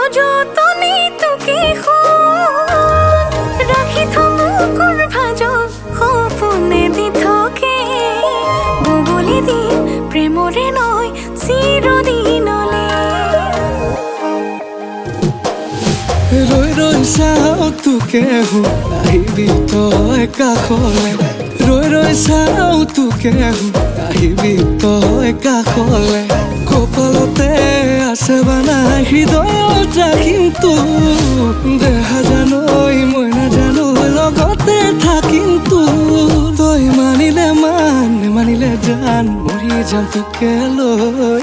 যতনে তোকে ৰাখি থমুকুৰ ভাজ সপোনে দি থাকে বগলি দিন প্ৰেমৰে নয় চিৰদিনলে ৰৈ ৰৈ চাওঁ তোকে আহিবি তই কাষলে ৰৈ ৰৈ চাওঁ তোকে আহিবি তই কাষলে কপালতে আছে বানাই হৃদয়ত ৰাখিম তোক দেহা জানৈ মই নাজানো লগতে থাকিম তোক তই মানিলে মান নেমানিলে জান মৰি যাম তোকে লৈ